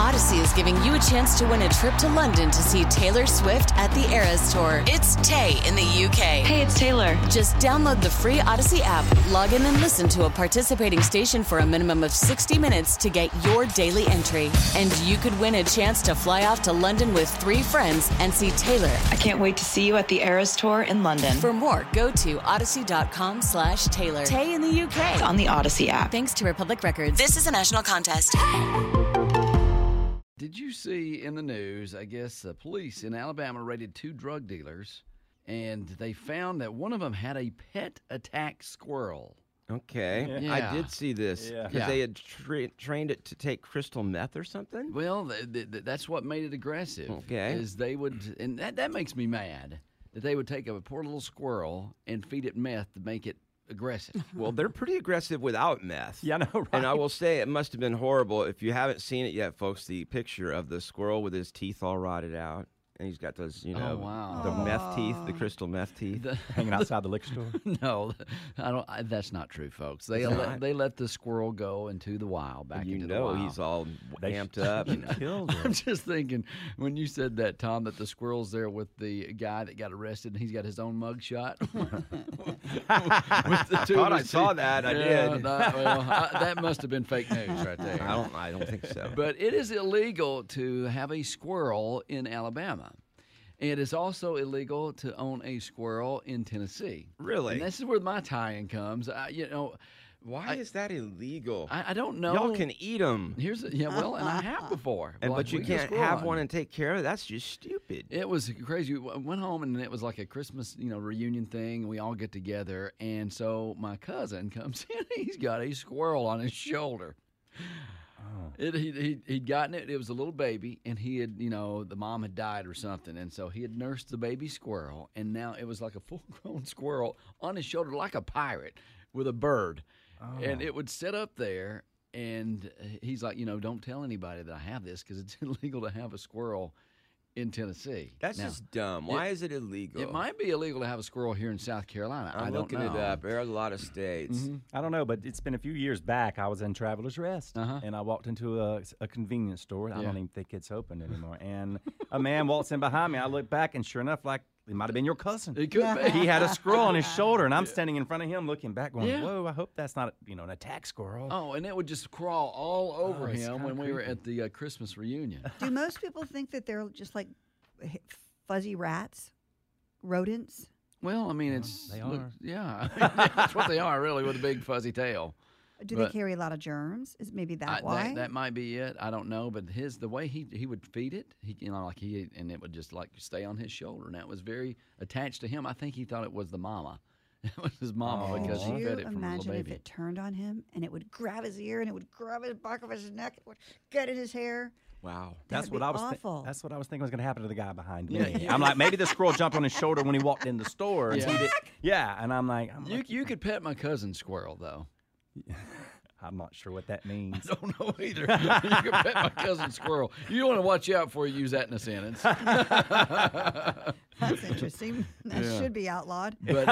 Odyssey is giving you a chance to win a trip to London to see Taylor Swift at the Eras Tour. It's Tay in the UK. Hey, it's Taylor. Just download the free Odyssey app, log in and listen to a participating station for a minimum of 60 minutes to get your daily entry. And you could win a chance to fly off to London with 3 friends and see Taylor. I can't wait to see you at the Eras Tour in London. For more, go to odyssey.com/Taylor. Tay in the UK. It's on the Odyssey app. Thanks to Republic Records. This is a national contest. Did you see in the news, I guess police in Alabama raided 2 drug dealers, and they found that one of them had a pet attack squirrel. Okay. Yeah. I did see this because they had trained it to take crystal meth or something. Well, that's what made it aggressive. Okay. Is they would, and that makes me mad, that they would take a poor little squirrel and feed it meth to make it aggressive. Well, they're pretty aggressive without meth. Yeah, I know, right? And I will say it must have been horrible. If you haven't seen it yet, folks, the picture of the squirrel with his teeth all rotted out. And he's got those, the meth teeth, the crystal meth teeth. Hanging outside the liquor store? No, I don't. That's not true, folks. They let the squirrel go into the wild, back into the wild. He's all amped up. Killed I'm him. just thinking, when you said that, Tom, that the squirrel's there with the guy that got arrested, and he's got his own mugshot. I thought I saw that. I did. That must have been fake news right there. I don't think so. But it is illegal to have a squirrel in Alabama. It is also illegal to own a squirrel in Tennessee. Really? And this is where my tie-in comes. Why is that illegal? I don't know. Y'all can eat them. And I have before. But you can't have one and take care of it. That's just stupid. It was crazy. We went home, and it was like a Christmas, reunion thing. We all get together, and so my cousin comes in. He's got a squirrel on his shoulder. He'd gotten it. It was a little baby, and he had, the mom had died or something, and so he had nursed the baby squirrel, and now it was like a full-grown squirrel on his shoulder, like a pirate with a bird, and it would sit up there, and he's like, don't tell anybody that I have this because it's illegal to have a squirrel in Tennessee. That's just dumb. Why is it illegal? It might be illegal to have a squirrel here in South Carolina. I'm looking it up. There are a lot of states. Mm-hmm. I don't know, but it's been a few years back. I was in Travelers Rest, and I walked into a convenience store. I don't even think it's open anymore. And a man walks in behind me. I look back, and sure enough, it might have been your cousin. It could be. He had a squirrel on his shoulder, and I'm standing in front of him looking back going, whoa, I hope that's not, an attack squirrel. Oh, and it would just crawl all over him when we were at the Christmas reunion. Do most people think that they're just like fuzzy rats, rodents? Well, I mean, they are. That's what they are, really, with a big fuzzy tail. Do they carry a lot of germs? Is maybe that why? That might be it. I don't know, but the way he would feed it, and it would just stay on his shoulder, and that was very attached to him. I think he thought it was the mama. It was his mama because he fed it from a little baby. Imagine if it turned on him and it would grab his ear and it would grab the back of his neck, it would get in his hair. Wow, that's what I was thinking. That's what I was thinking was going to happen to the guy behind me. Yeah. I'm like, maybe the squirrel jumped on his shoulder when he walked in the store. And I'm like, you could pet my cousin's squirrel though. I'm not sure what that means. I don't know either. You can pet my cousin's squirrel. You want to watch out before you use that in a sentence. That's interesting. That should be outlawed. But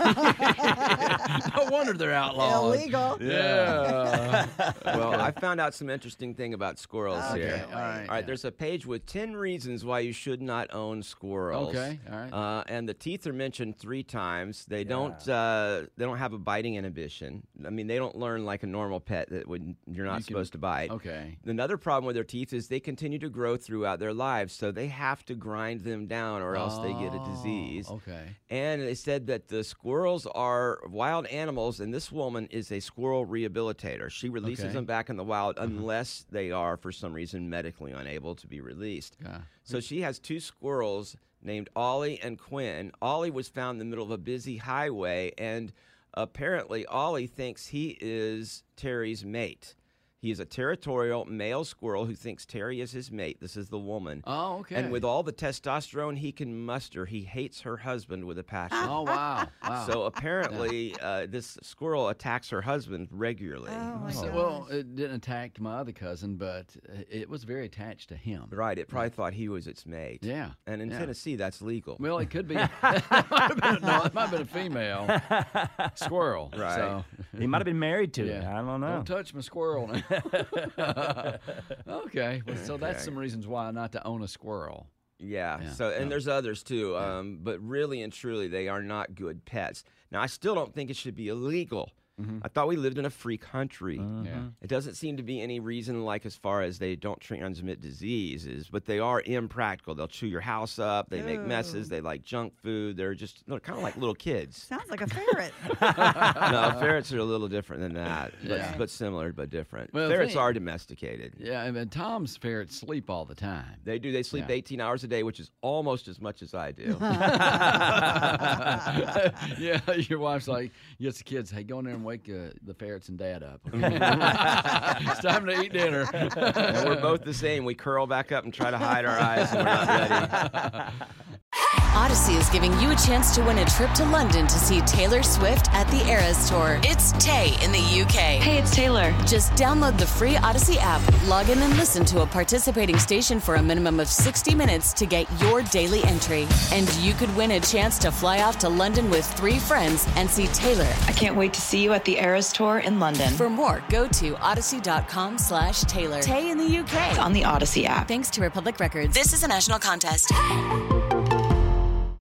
no wonder they're outlawed. Illegal. Yeah. Well, I found out some interesting thing about squirrels here. All right. There's a page with 10 reasons why you should not own squirrels. Okay. All right. And the teeth are mentioned 3 times. They don't have a biting inhibition. I mean, they don't learn like a normal pet that you're not supposed to bite. Okay. Another problem with their teeth is they continue to grow throughout their lives, so they have to grind them down or else they get a disease. Okay. And they said that the squirrels are wild animals, and this woman is a squirrel rehabilitator. She releases them back in the wild unless they are, for some reason, medically unable to be released. So she has 2 squirrels named Ollie and Quinn. Ollie was found in the middle of a busy highway, and apparently Ollie thinks he is Terry's mate. He is a territorial male squirrel who thinks Terry is his mate. This is the woman. Oh, okay. And with all the testosterone he can muster, he hates her husband with a passion. Oh, wow. So apparently this squirrel attacks her husband regularly. Oh, my gosh. Well, it didn't attack my other cousin, but it was very attached to him. Right. It probably thought he was its mate. Yeah. And in Tennessee, that's legal. Well, it could be. It might have been a female squirrel. Right. So. He might have been married to it. Yeah. I don't know. Don't touch my squirrel now. Okay. Well, so that's some reasons why not to own a squirrel. Yeah. So, and there's others too. But really and truly, they are not good pets. Now, I still don't think it should be illegal. I thought we lived in a free country. It doesn't seem to be any reason, like as far as they don't transmit diseases, but they are impractical. They'll chew your house up. They make messes. They like junk food. They're kind of like little kids. Sounds like a ferret. No, ferrets are a little different than that, but similar but different. Well, ferrets are domesticated. Yeah, and Tom's ferrets sleep all the time. They do. They sleep 18 hours a day, which is almost as much as I do. Yeah, your wife's like, yes, the kids, hey, go in there and wake the ferrets and Dad up. Okay? It's time to eat dinner. And we're both the same. We curl back up and try to hide our eyes when we're not ready. Odyssey is giving you a chance to win a trip to London to see Taylor Swift at the Eras Tour. It's Tay in the UK. Hey, it's Taylor. Just download the free Odyssey app, log in and listen to a participating station for a minimum of 60 minutes to get your daily entry. And you could win a chance to fly off to London with 3 friends and see Taylor. I can't wait to see you at the Eras Tour in London. For more, go to odyssey.com/Taylor. Tay in the UK. It's on the Odyssey app. Thanks to Republic Records. This is a national contest.